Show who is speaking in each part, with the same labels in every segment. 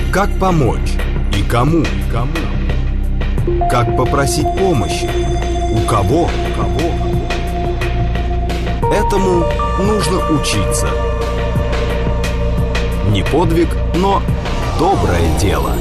Speaker 1: Как помочь и кому? Как попросить помощи? У кого? Этому нужно учиться. Не подвиг, но доброе дело.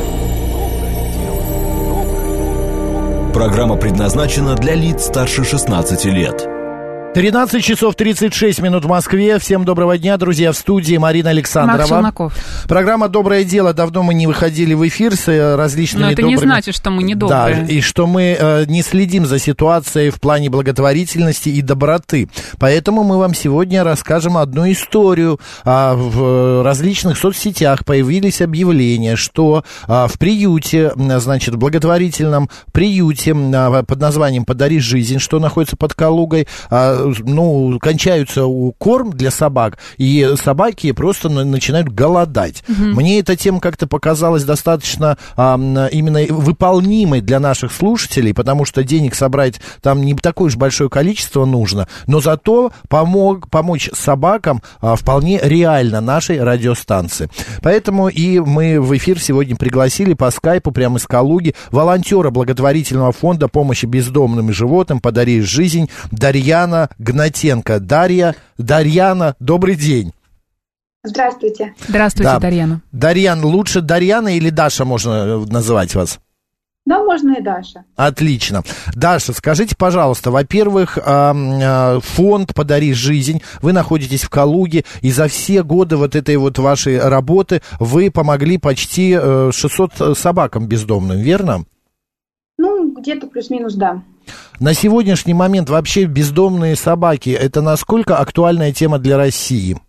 Speaker 1: Программа предназначена для лиц старше 16 лет.
Speaker 2: 13 часов 36 минут в Москве. Всем доброго дня, друзья. В студии Марина Александрова.
Speaker 3: Макс Челноков.
Speaker 2: Программа «Доброе дело». Давно мы не выходили в эфир с различными
Speaker 3: добрыми... Но это не значит, что мы не добрые.
Speaker 2: Да, и что мы не следим за ситуацией в плане благотворительности и доброты. Поэтому мы вам сегодня расскажем одну историю. В различных соцсетях появились объявления, что в приюте, значит, в благотворительном приюте под названием «Подари жизнь», что находится под Калугой, кончаются корм для собак, и собаки просто начинают голодать. Мне эта тема как-то показалась достаточно именно выполнимой для наших слушателей, потому что денег собрать там не такое уж большое количество нужно, но зато помочь собакам вполне реально нашей радиостанции. Поэтому и мы в эфир сегодня пригласили по скайпу прямо из Калуги волонтера благотворительного фонда помощи бездомным и животным «Подари жизнь» Дарьяна Гнатенко. Дарьяна, добрый день.
Speaker 4: Здравствуйте.
Speaker 3: Здравствуйте, да. Дарьяна.
Speaker 2: Дарьян, лучше Дарьяна или Даша можно называть вас?
Speaker 4: Да, можно и Даша.
Speaker 2: Отлично. Даша, скажите, пожалуйста, во-первых, фонд «Подари жизнь», вы находитесь в Калуге, и за все годы вот этой вот вашей работы вы помогли почти 600 собакам бездомным, верно?
Speaker 4: Где-то плюс-минус, да.
Speaker 2: На сегодняшний момент вообще бездомные собаки – это насколько актуальная тема для России?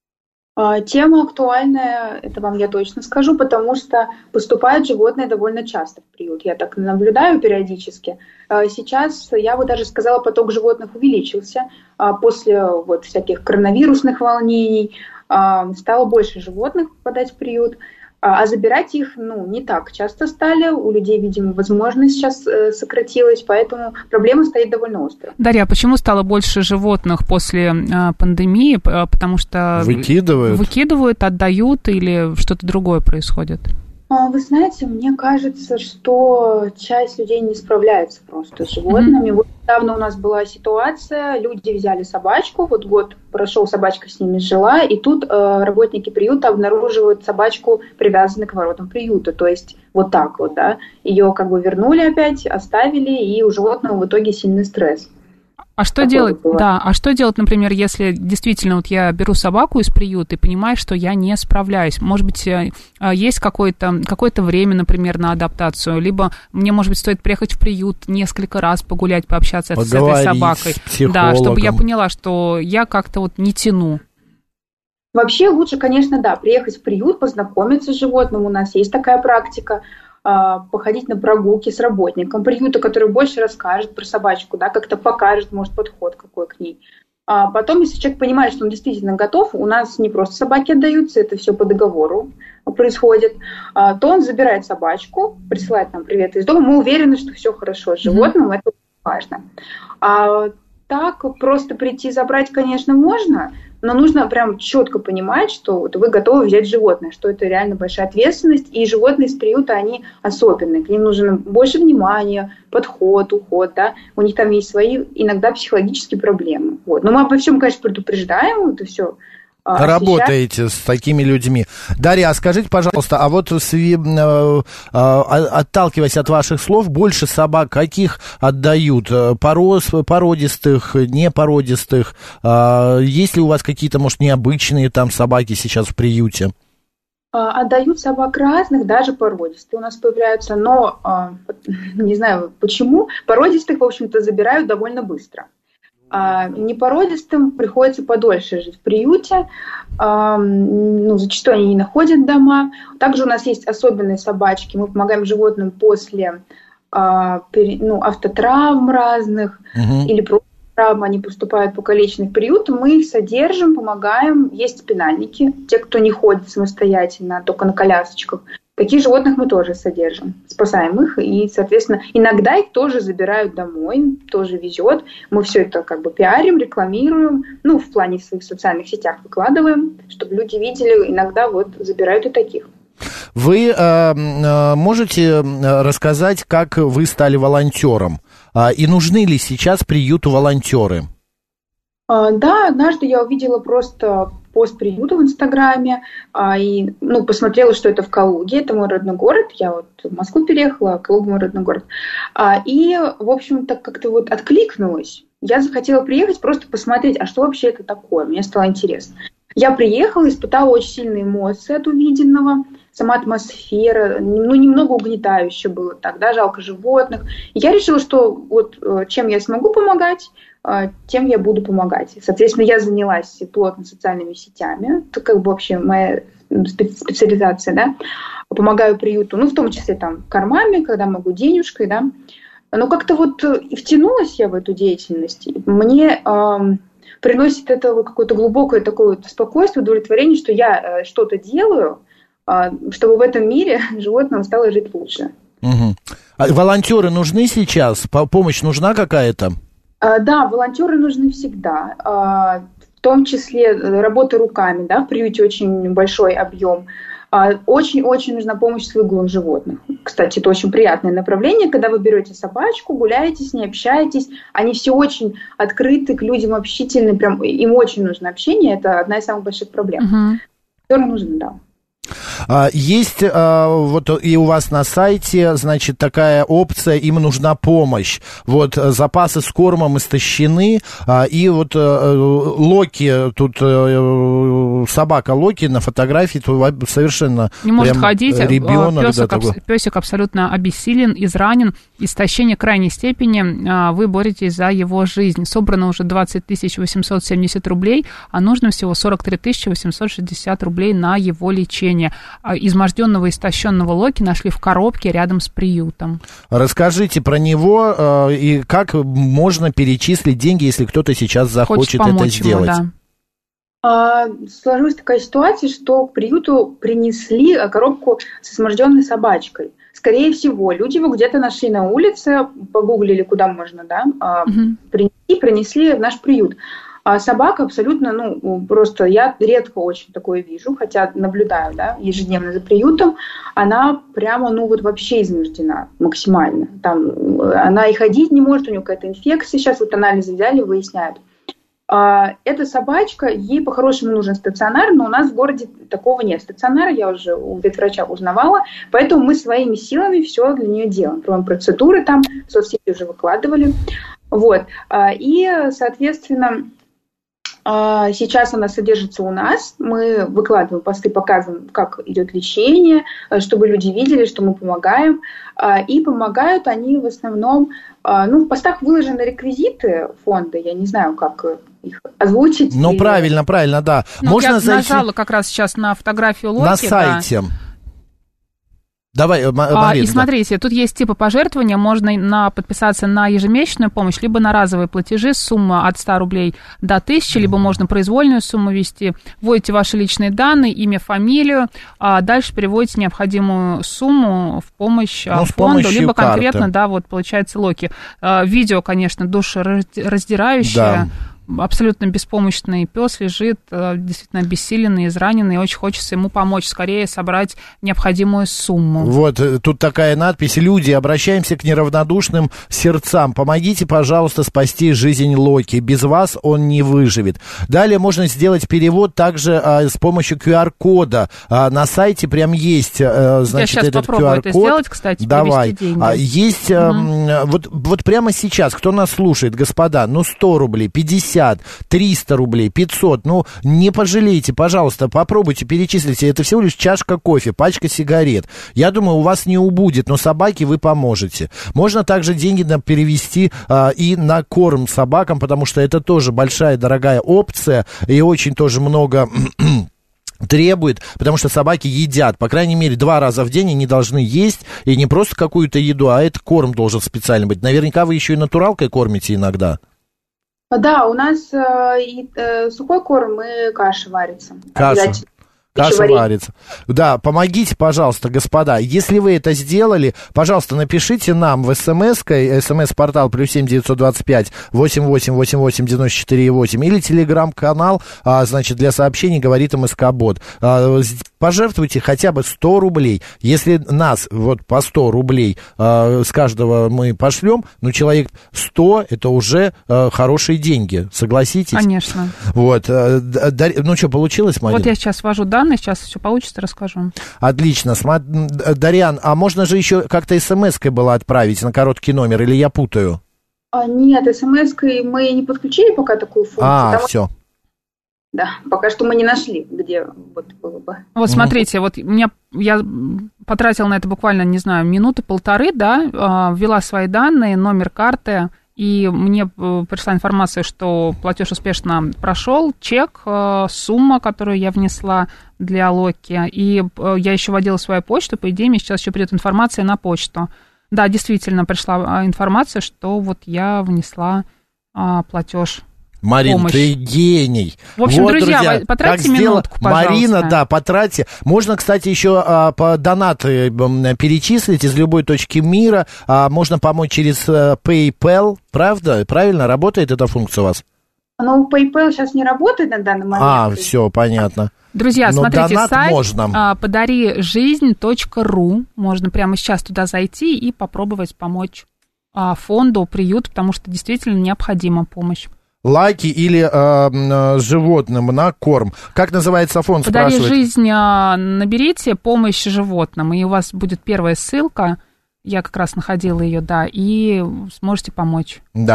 Speaker 4: Тема актуальная, это вам я точно скажу, потому что поступают животные довольно часто в приют. Я так наблюдаю периодически. Сейчас, я бы даже сказала, поток животных увеличился. После всяких коронавирусных волнений стало больше животных попадать в приют. А забирать их, не так часто стали. У людей, видимо, возможность сейчас сократилась, поэтому проблема стоит довольно остро.
Speaker 3: Дарья, а почему стало больше животных после пандемии? Потому что выкидывают, отдают или что-то другое происходит?
Speaker 4: Вы знаете, мне кажется, что часть людей не справляется просто с животными. Вот недавно у нас была ситуация, люди взяли собачку, год прошел, собачка с ними жила, и тут работники приюта обнаруживают собачку, привязанную к воротам приюта. То есть вот так вот, да. Ее вернули опять, оставили, и у животного в итоге сильный стресс.
Speaker 3: А что делать? Да, а что делать, например, если действительно я беру собаку из приюта и понимаю, что я не ссправляюсь? Может быть, есть какое-то время, например, на адаптацию, либо мне, может быть, стоит приехать в приют несколько раз погулять, пообщаться с этой собакой, да, чтобы я поняла, что я как-то не тяну.
Speaker 4: Вообще лучше, конечно, да, приехать в приют, познакомиться с животным, у нас есть такая практика. Походить на прогулки с работником приюта, который больше расскажет про собачку, да, как-то покажет, может, подход какой к ней. Потом, если человек понимает, что он действительно готов, у нас не просто собаки отдаются, это все по договору происходит, то он забирает собачку, присылает нам привет из дома, мы уверены, что все хорошо с животным, это важно. Так просто прийти забрать, конечно, можно, но нужно прям четко понимать, что вы готовы взять животное, что это реально большая ответственность, и животные из приюта, они особенные, к ним нужно больше внимания, подход, уход, да, у них там есть свои иногда психологические проблемы. Но мы обо всем, конечно, предупреждаем, это все.
Speaker 2: Работаете с такими людьми. Дарья, а скажите, пожалуйста, отталкиваясь от ваших слов, больше собак каких отдают? Породистых, непородистых? Есть ли у вас какие-то, может, необычные там собаки сейчас в приюте?
Speaker 4: Отдают собак разных, даже породистые у нас появляются, но не знаю почему, породистых, в общем-то, забирают довольно быстро. Непородистым приходится подольше жить в приюте, зачастую они не находят дома. Также у нас есть особенные собачки, мы помогаем животным после автотравм разных или просто травм, они поступают покалеченные в приют, мы их содержим, помогаем, есть спинальники, те, кто не ходит самостоятельно, только на колясочках. Таких животных мы тоже содержим, спасаем их, и, соответственно, иногда их тоже забирают домой, тоже везет. Мы все это пиарим, рекламируем, в плане в своих социальных сетях выкладываем, чтобы люди видели, иногда забирают и таких.
Speaker 2: вы можете рассказать, как вы стали волонтером? И нужны ли сейчас приюту волонтеры?
Speaker 4: Да, однажды я увидела просто пост приюта в Инстаграме и посмотрела, что это в Калуге, это мой родной город, я вот в Москву переехала, а Калуга мой родной город. И, в общем-то, как-то вот откликнулась. Я захотела приехать, просто посмотреть, а что вообще это такое, мне стало интересно. Я приехала, испытала очень сильные эмоции от увиденного, сама атмосфера, немного угнетающе было тогда, жалко животных. И я решила, что вот чем я смогу помогать, тем я буду помогать. Соответственно, я занялась плотно социальными сетями, это как бы вообще моя специализация, да, помогаю приюту, в том числе там кормами, когда могу денежкой, да. Но как-то вот и втянулась я в эту деятельность. Мне приносит это какое-то глубокое такое спокойствие, удовлетворение, что я что-то делаю, чтобы в этом мире животным стало жить лучше.
Speaker 2: Угу. А волонтеры нужны сейчас? Помощь нужна какая-то?
Speaker 4: Да, волонтеры нужны всегда. В том числе работа руками, да, в приюте очень большой объем. Очень-очень нужна помощь с выгулом животных. Кстати, это очень приятное направление, когда вы берете собачку, гуляете с ней, общаетесь. Они все очень открыты к людям, общительны, прям им очень нужно общение. Это одна из самых больших проблем. Волонтеры нужны, да.
Speaker 2: Есть вот и у вас на сайте, значит, такая опция, им нужна помощь. Вот запасы с кормом истощены, и вот Локи, тут собака Локи на фотографии совершенно
Speaker 3: не может ходить,
Speaker 2: ребенок.
Speaker 3: Песик абсолютно обессилен, изранен, истощение крайней степени, вы боретесь за его жизнь. Собрано уже 20 870 рублей, а нужно всего 43 860 рублей на его лечение. Изможденного, истощенного Локи нашли в коробке рядом с приютом. Расскажите про него и как можно перечислить деньги, если кто-то сейчас захочет это сделать. Ему,
Speaker 4: да. Сложилась такая ситуация, что к приюту принесли коробку с изможденной собачкой. Скорее всего, люди его где-то нашли на улице, погуглили, куда можно, да, принесли в наш приют. А собака абсолютно, просто я редко очень такое вижу, хотя наблюдаю, да, ежедневно за приютом, она прямо, вообще измождена максимально. Там она и ходить не может, у нее какая-то инфекция, сейчас вот анализы взяли, выясняют. Эта собачка, ей по-хорошему нужен стационар, но у нас в городе такого нет стационара, я уже у ветврача узнавала, поэтому мы своими силами все для нее делаем. Проводим процедуры там, в соцсети уже выкладывали. Вот. И, соответственно, сейчас она содержится у нас, мы выкладываем посты, показываем, как идет лечение, чтобы люди видели, что мы помогаем. И помогают они в основном, в постах выложены реквизиты фонда, я не знаю, как их озвучить.
Speaker 2: Правильно, да. Можно
Speaker 3: я нажала как раз сейчас на фотографию Локи.
Speaker 2: На сайте. Да. Давай, Марина.
Speaker 3: И смотрите, тут есть типы пожертвования, можно подписаться на ежемесячную помощь, либо на разовые платежи, сумма от 100 рублей до 1000, либо можно произвольную сумму ввести, вводите ваши личные данные, имя, фамилию, а дальше переводите необходимую сумму в помощь фонду, либо конкретно, карты. Да, вот получается Локи. Видео, конечно, душераздирающее. Да. Абсолютно беспомощный пес лежит, действительно обессиленный, израненный, и очень хочется ему помочь, скорее собрать необходимую сумму.
Speaker 2: Вот, тут такая надпись: «Люди, обращаемся к неравнодушным сердцам. Помогите, пожалуйста, спасти жизнь Локи. Без вас он не выживет». Далее можно сделать перевод также с помощью QR-кода. На сайте прям есть, значит, я сейчас этот
Speaker 3: попробую
Speaker 2: QR-код.
Speaker 3: Это сделать, кстати,
Speaker 2: давай.
Speaker 3: Деньги.
Speaker 2: Есть, вот прямо сейчас, кто нас слушает, господа, 100 рублей, 50, 300 рублей, 500, не пожалейте, пожалуйста, попробуйте, перечислите, это всего лишь чашка кофе, пачка сигарет. Я думаю, у вас не убудет, но собаке вы поможете. Можно также деньги перевести и на корм собакам, потому что это тоже большая, дорогая опция, и очень тоже много требует, потому что собаки едят, по крайней мере, 2 раза в день они должны есть, и не просто какую-то еду, а это корм должен специально быть. Наверняка вы еще и натуралкой кормите иногда.
Speaker 4: Да, у нас и сухой корм, и каша варится.
Speaker 2: Каша. Каша варится. Да, помогите, пожалуйста, господа. Если вы это сделали, пожалуйста, напишите нам в смс-портал +7 925 88 88 94 8 или телеграм-канал, значит, для сообщений говорит МСК-бот. Пожертвуйте хотя бы 100 рублей. Если нас вот по 100 рублей с каждого мы пошлем, ну, человек 100, это уже хорошие деньги, согласитесь?
Speaker 3: Конечно.
Speaker 2: Вот. Ну, что, получилось, Марина?
Speaker 3: Вот я сейчас ввожу данные, сейчас все получится, расскажу.
Speaker 2: Отлично. Дарьян, а можно же еще как-то смс-кой было отправить на короткий номер, или я путаю?
Speaker 4: Нет, смс-кой мы не подключили пока такую функцию.
Speaker 2: Все.
Speaker 4: Да, пока что мы не нашли, где вот было бы.
Speaker 3: Вот смотрите, вот я потратила на это буквально, не знаю, минуты-полторы, да, ввела свои данные, номер карты, и мне пришла информация, что платеж успешно прошел, чек, сумма, которую я внесла для Локи, и я еще вводила свою почту, по идее, мне сейчас еще придет информация на почту. Да, действительно пришла информация, что вот я внесла платеж.
Speaker 2: Марин, помощь. Ты гений.
Speaker 3: В общем, вот, друзья, потратьте минутку, пожалуйста.
Speaker 2: Марина, да, потратьте. Можно, кстати, еще по донаты перечислить из любой точки мира. Можно помочь через PayPal, правда? Правильно? Работает эта функция у вас?
Speaker 4: Ну, PayPal сейчас не работает на данный момент.
Speaker 2: Все, понятно.
Speaker 3: Друзья, смотрите, сайт
Speaker 2: можно.
Speaker 3: подарижизнь.ру. Можно прямо сейчас туда зайти и попробовать помочь фонду, приюту, потому что действительно необходима помощь.
Speaker 2: Лайки или животным на корм. Как называется фонд,
Speaker 3: спрашивает?
Speaker 2: «Подари
Speaker 3: жизнь», наберите «Помощь животным», и у вас будет первая ссылка. Я как раз находила ее, да, и сможете помочь.
Speaker 2: Да.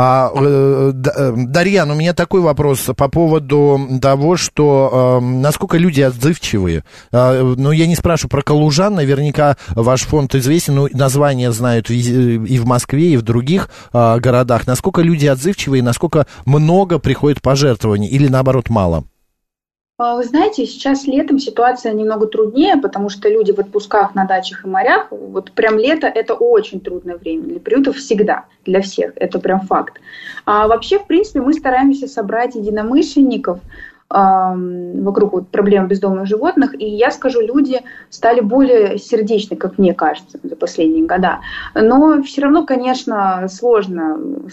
Speaker 2: Дарьян, у меня такой вопрос по поводу того, что насколько люди отзывчивые. Ну, я не спрашиваю про калужан, наверняка ваш фонд известен, ну, названия знают и в Москве, и в других городах. Насколько люди отзывчивые, насколько много приходит пожертвований, или наоборот мало?
Speaker 4: Вы знаете, сейчас летом ситуация немного труднее, потому что люди в отпусках на дачах и морях, вот прям лето – это очень трудное время для приютов всегда, для всех, это прям факт. А вообще, в принципе, мы стараемся собрать единомышленников вокруг вот проблем бездомных животных, и я скажу, люди стали более сердечны, как мне кажется, за последние года. Но все равно, конечно, сложно,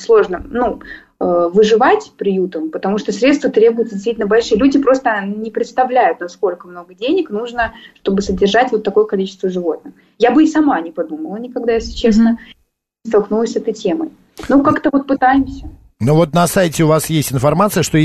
Speaker 4: выживать приютом, потому что средства требуются действительно большие. Люди просто не представляют, насколько много денег нужно, чтобы содержать вот такое количество животных. Я бы и сама не подумала никогда, если честно, столкнулась с этой темой. Ну, как-то вот пытаемся.
Speaker 2: Ну вот на сайте у вас есть информация, что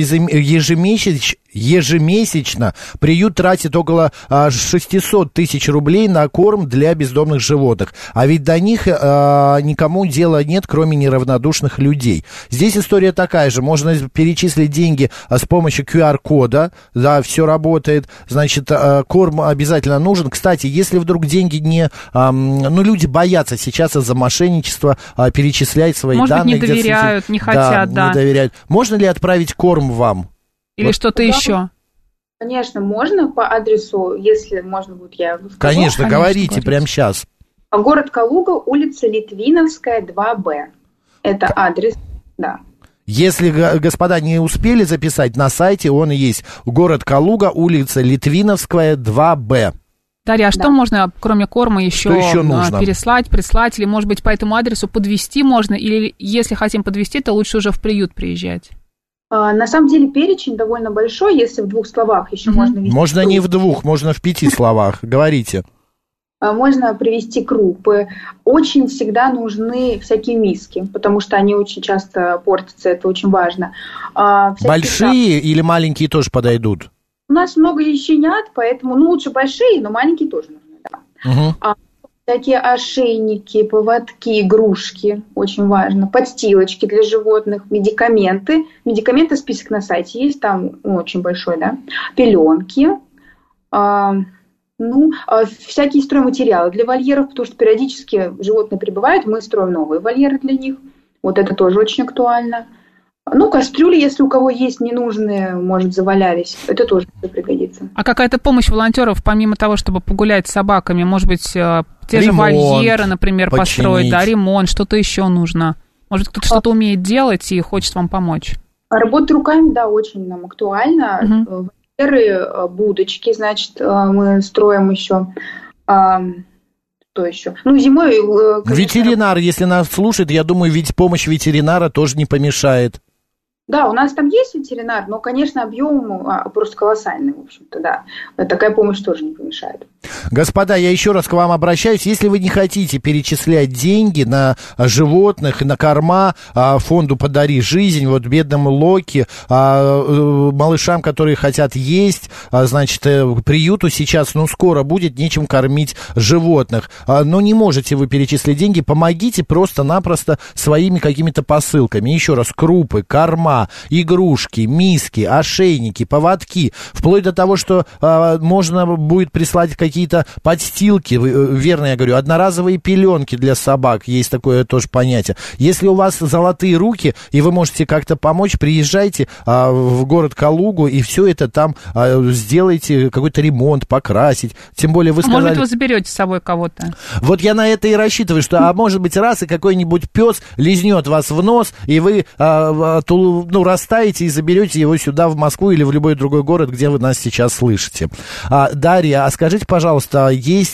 Speaker 2: ежемесячно приют тратит около 600 тысяч рублей на корм для бездомных животных. А ведь до них никому дела нет, кроме неравнодушных людей. Здесь история такая же. Можно перечислить деньги с помощью QR-кода. Да, все работает. Значит, корм обязательно нужен. Кстати, если вдруг деньги не... Ну, люди боятся сейчас из-за мошенничества перечислять свои данные.
Speaker 3: Может быть, не доверяют, не хотят. Да.
Speaker 2: Не доверяют. Можно ли отправить корм вам?
Speaker 3: Или вот что-то еще?
Speaker 4: Конечно, можно по адресу, если можно будет, я скажу.
Speaker 2: Конечно, говорите прямо сейчас.
Speaker 4: Город Калуга, улица Литвиновская, 2Б. Это адрес, да.
Speaker 2: Если господа не успели записать, на сайте он и есть. Город Калуга, улица Литвиновская, 2Б.
Speaker 3: Дарья, а что можно, кроме корма, еще переслать, прислать, или, может быть, по этому адресу подвезти можно, или, если хотим подвезти, то лучше уже в приют приезжать?
Speaker 4: На самом деле перечень довольно большой, если в 2 словах еще можно вести.
Speaker 2: Можно не в 2, можно в 5 словах, говорите.
Speaker 4: Можно привезти крупы. Очень всегда нужны всякие миски, потому что они очень часто портятся, это очень важно.
Speaker 2: Большие или маленькие тоже подойдут?
Speaker 4: У нас много щенят, поэтому лучше большие, но маленькие тоже нужны. Да. Всякие ошейники, поводки, игрушки, очень важно, подстилочки для животных, медикаменты. Медикаменты, список на сайте есть, там очень большой, да. Пеленки, всякие стройматериалы для вольеров, потому что периодически животные прибывают, мы строим новые вольеры для них. Вот это тоже очень актуально. Кастрюли, если у кого есть ненужные, может, завалялись, это тоже пригодится.
Speaker 3: А какая-то помощь волонтеров, помимо того, чтобы погулять с собаками, может быть, те же вольеры, например, построить, да, ремонт, что-то еще нужно? Может, кто-то что-то умеет делать и хочет вам помочь?
Speaker 4: Работа руками, да, очень нам актуальна. вольеры, будочки, значит, мы строим еще. Что еще? Ну, зимой... Конечно,
Speaker 2: ветеринар, если нас слушает, я думаю, ведь помощь ветеринара тоже не помешает.
Speaker 4: Да, у нас там есть ветеринар, но, конечно, объем просто колоссальный, в общем-то, да. Такая помощь тоже не помешает.
Speaker 2: Господа, я еще раз к вам обращаюсь. Если вы не хотите перечислять деньги на животных, на корма фонду «Подари жизнь», вот бедному Локи, малышам, которые хотят есть, значит, приюту сейчас, скоро будет нечем кормить животных. Но не можете вы перечислить деньги, помогите просто-напросто своими какими-то посылками. Еще раз, крупы, корма, игрушки, миски, ошейники, поводки, вплоть до того, что можно будет прислать какие-то подстилки, верно я говорю, одноразовые пеленки для собак, есть такое тоже понятие. Если у вас золотые руки, и вы можете как-то помочь, приезжайте в город Калугу, и все это там сделайте, какой-то ремонт, покрасить. Тем более вы сказали...
Speaker 3: Может быть, вы заберете с собой кого-то.
Speaker 2: Вот я на это и рассчитываю, что, может быть, раз и какой-нибудь пес лизнет вас в нос, и вы растаете и заберете его сюда, в Москву или в любой другой город, где вы нас сейчас слышите. Дарья, скажите, пожалуйста,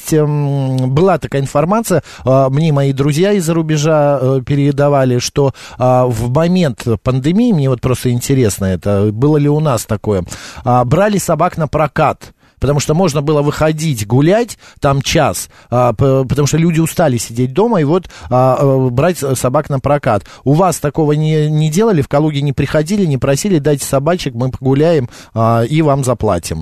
Speaker 2: была такая информация, мне мои друзья из-за рубежа передавали, что в момент пандемии, мне вот просто интересно это, было ли у нас такое, брали собак на прокат. Потому что можно было выходить гулять там час, потому что люди устали сидеть дома, и вот брать собак на прокат. У вас такого не делали, в Калуге не приходили, не просили, дайте собачек, мы погуляем и вам заплатим?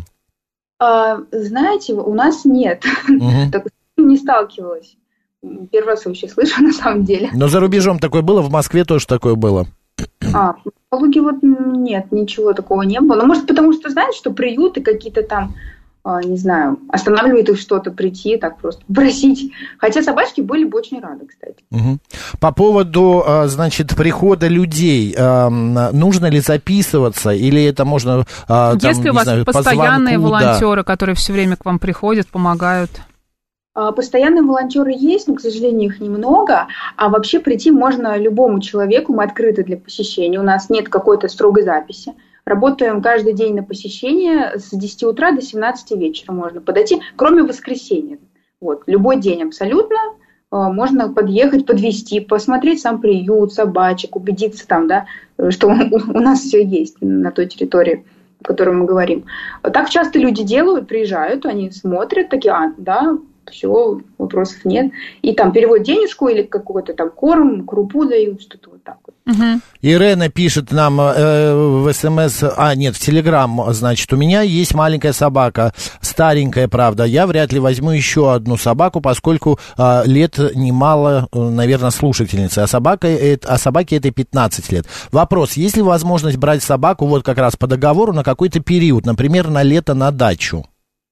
Speaker 4: Знаете, у нас нет. Так не сталкивалась. Первый раз вообще слышу, на самом деле.
Speaker 2: Но за рубежом такое было, в Москве тоже такое было.
Speaker 4: В Калуге вот нет, ничего такого не было. Ну, может, потому что, знаете, что приюты какие-то там, не знаю, останавливает их что-то прийти, так просто просить. Хотя собачки были бы очень рады, кстати.
Speaker 2: Угу. По поводу, значит, прихода людей, нужно ли записываться, или это можно,
Speaker 3: если у вас постоянные волонтеры, которые все время к вам приходят, помогают?
Speaker 4: Постоянные волонтеры есть, но, к сожалению, их немного. А вообще прийти можно любому человеку, мы открыты для посещения. У нас нет какой-то строгой записи. Работаем каждый день на посещение с 10 утра до 17 вечера можно подойти, кроме воскресенья. Вот, любой день абсолютно можно подъехать, подвезти, посмотреть сам приют, собачек, убедиться там, да, что у нас все есть на той территории, о которой мы говорим. Так часто люди делают, приезжают, они смотрят, такие, да, все, вопросов нет. И там переводят денежку или какой-то там корм, крупу дают, что-то вот так вот.
Speaker 3: Угу.
Speaker 2: Ирена пишет нам в СМС, в Телеграм, значит, у меня есть маленькая собака, старенькая, правда, я вряд ли возьму еще одну собаку, поскольку лет немало, наверное, слушательницы, а собаке этой 15 лет. Вопрос, есть ли возможность брать собаку вот как раз по договору на какой-то период, например, на лето на дачу?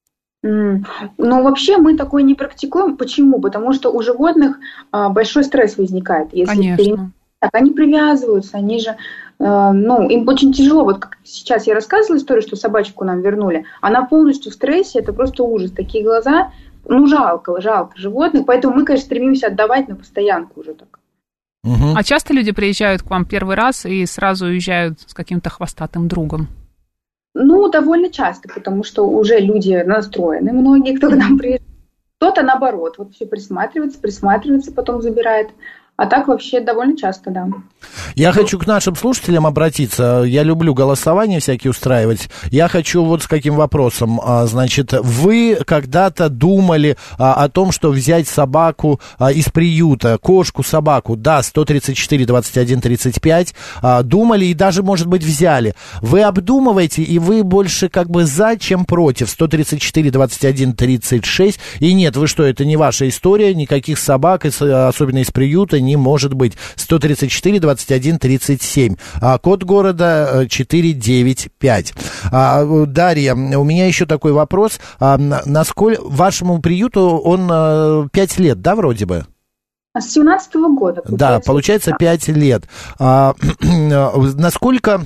Speaker 4: Ну, вообще мы такое не практикуем. Почему? Потому что у животных большой стресс возникает.
Speaker 3: Конечно.
Speaker 4: Они привязываются, они же, им очень тяжело. Вот как сейчас я рассказывала историю, что собачку нам вернули. Она полностью в стрессе, это просто ужас. Такие глаза, жалко животных. Поэтому мы, конечно, стремимся отдавать на постоянку уже так.
Speaker 3: А часто люди приезжают к вам первый раз и сразу уезжают с каким-то хвостатым другом?
Speaker 4: Довольно часто, потому что уже люди настроены, многие, кто к нам приезжает. Кто-то наоборот, вот все присматривается, потом забирает. А так вообще довольно часто, да.
Speaker 2: Я хочу к нашим слушателям обратиться. Я люблю голосования всякие устраивать. Я хочу вот с каким вопросом. Значит, вы когда-то думали о том, что взять собаку из приюта, кошку, собаку, да, 134-21-35, думали и даже, может быть, взяли. Вы обдумываете, и вы больше как бы за, чем против. 134-21-36. И нет, вы что, это не ваша история, никаких собак, особенно из приюта, не может быть. 134-21-37. Код города 495. Дарья, у меня еще такой вопрос. Насколько вашему приюту он 5 лет, да, вроде бы?
Speaker 4: С 17-го года.
Speaker 2: Да, получается 5 лет. Насколько...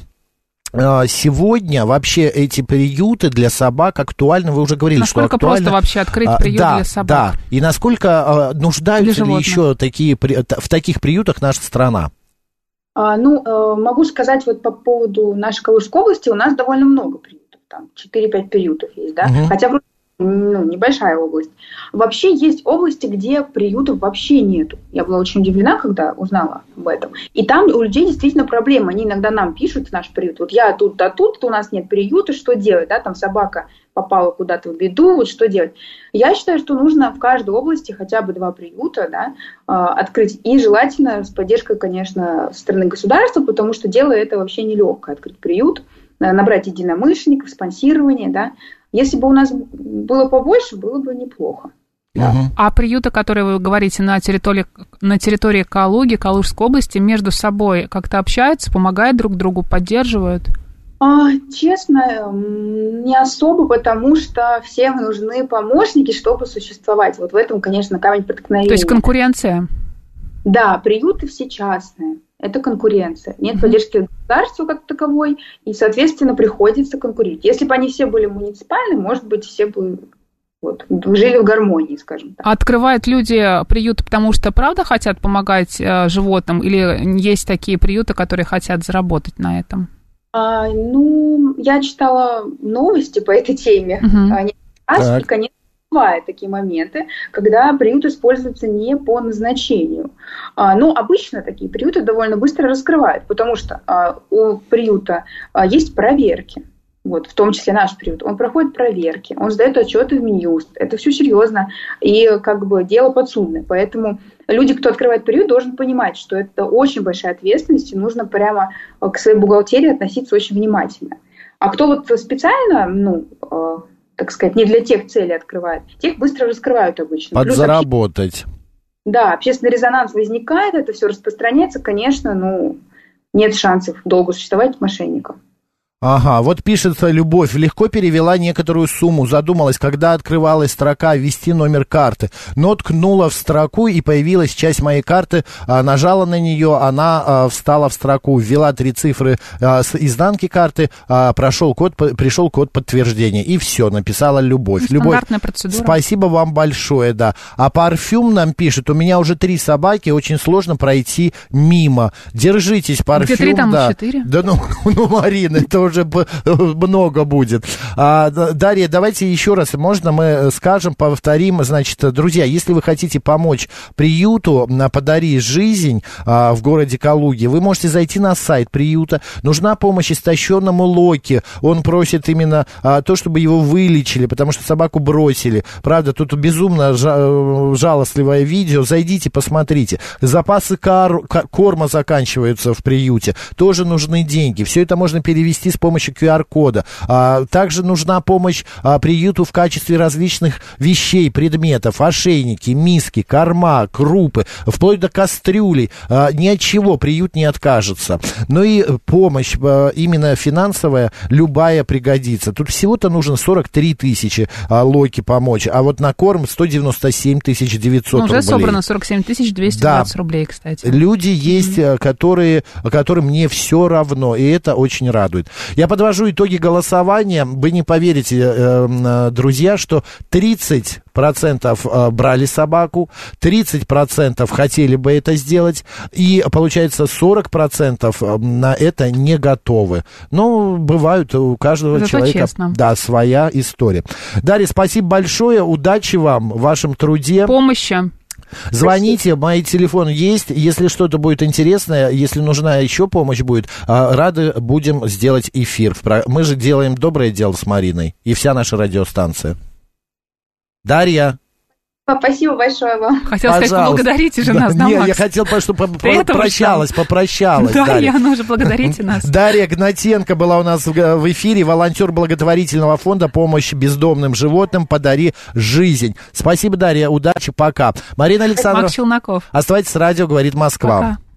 Speaker 2: Сегодня вообще эти приюты для собак актуальны? Вы уже говорили,
Speaker 3: насколько
Speaker 2: что актуально.
Speaker 3: Просто вообще открыть приют для собак?
Speaker 2: Да, и насколько нуждаются ли еще в таких приютах наша страна?
Speaker 4: Могу сказать вот по поводу нашей Калужской области, у нас довольно много приютов. там 4-5 приютов есть, да, хотя вроде небольшая область. Вообще есть области, где приютов вообще нету. Я была очень удивлена, когда узнала об этом. И там у людей действительно проблемы. Они иногда нам пишут в наш приют: вот я тут, а тут, у нас нет приюта, что делать? Да? Там собака попала куда-то в беду, вот что делать? Я считаю, что нужно в каждой области хотя бы 2 приюта, да, открыть. И желательно с поддержкой, конечно, со стороны государства, потому что дело это вообще нелегкое. Открыть приют, набрать единомышленников, спонсирование, да. Если бы у нас было побольше, было бы неплохо. Да.
Speaker 3: А приюты, которые вы говорите на территории Калуги, Калужской области, между собой как-то общаются, помогают друг другу, поддерживают?
Speaker 4: Честно, не особо, потому что всем нужны помощники, чтобы существовать. Вот в этом, конечно, камень преткновения.
Speaker 3: То есть конкуренция?
Speaker 4: Да, приюты все частные. Это конкуренция. Нет поддержки государства как таковой, и, соответственно, приходится конкурировать. Если бы они все были муниципальные, может быть, все бы жили в гармонии, скажем так.
Speaker 3: Открывают люди приюты, потому что правда хотят помогать животным, или есть такие приюты, которые хотят заработать на этом?
Speaker 4: Я читала новости по этой теме. И, конечно, бывают такие моменты, когда приют используется не по назначению. Но обычно такие приюты довольно быстро раскрывают, потому что у приюта есть проверки. Вот, в том числе наш приют, он проходит проверки, он сдает отчеты в Минюст. Это все серьезно и дело подсудное. Поэтому люди, кто открывает приют, должен понимать, что это очень большая ответственность, и нужно прямо к своей бухгалтерии относиться очень внимательно. А кто специально, так сказать, не для тех целей открывает, тех быстро раскрывают обычно.
Speaker 2: Подзаработать.
Speaker 4: Да, общественный резонанс возникает, это все распространяется, конечно, нет шансов долго существовать мошенникам.
Speaker 2: Ага, вот пишется Любовь. Легко перевела некоторую сумму. Задумалась, когда открывалась строка «Ввести номер карты». Но ткнула в строку, и появилась часть моей карты. Нажала на нее, она встала в строку. Ввела 3 цифры с изнанки карты. Пришел код подтверждения. И все, написала Любовь.
Speaker 3: Стандартная процедура.
Speaker 2: Спасибо вам большое, да. А Парфюм нам пишет: у меня уже 3 собаки, очень сложно пройти мимо. Держитесь, Парфюм.
Speaker 3: Где 3, там 4?
Speaker 2: Да Марина, это уже много будет. Дарья, давайте еще раз, можно мы скажем, повторим, значит, друзья, если вы хотите помочь приюту «Подари жизнь» в городе Калуге, вы можете зайти на сайт приюта. Нужна помощь истощенному Локи. Он просит именно то, чтобы его вылечили, потому что собаку бросили. Правда, тут безумно жалостливое видео. Зайдите, посмотрите. Запасы корма заканчиваются в приюте. Тоже нужны деньги. Все это можно перевести с помощью QR-кода. Также нужна помощь приюту в качестве различных вещей, предметов: ошейники, миски, корма, крупы, вплоть до кастрюлей. Ни от чего приют не откажется. Ну и помощь именно финансовая, любая, пригодится. Тут всего-то нужно 43 тысячи Локи помочь, а вот на корм 197 900 рублей.
Speaker 3: Уже собрано 47 220 рублей, кстати. Люди
Speaker 2: есть, которым не все равно, и это очень радует. Я подвожу итоги голосования. Вы не поверите, друзья, что 30% брали собаку, 30% хотели бы это сделать, и, получается, 40% на это не готовы. Но бывают у каждого человека своя история. Дарья, спасибо большое, удачи вам в вашем труде.
Speaker 3: Помощи.
Speaker 2: Звоните, мои телефоны есть. Если что-то будет интересное, если нужна еще помощь будет, рады будем сделать эфир. Мы же делаем доброе дело с Мариной и вся наша радиостанция. Дарья.
Speaker 4: Спасибо большое вам.
Speaker 3: Хотела сказать, поблагодарите же нас,
Speaker 2: Нет, я хотел, чтобы попрощалась.
Speaker 3: Дарья, ну же, благодарите нас.
Speaker 2: Дарья Гнатенко была у нас в эфире, волонтер благотворительного фонда «Помощь бездомным животным. Подари жизнь». Спасибо, Дарья, удачи, пока. Марина Александровна,
Speaker 3: Макс Челноков.
Speaker 2: оставайтесь с радио «Говорит Москва».
Speaker 3: Пока.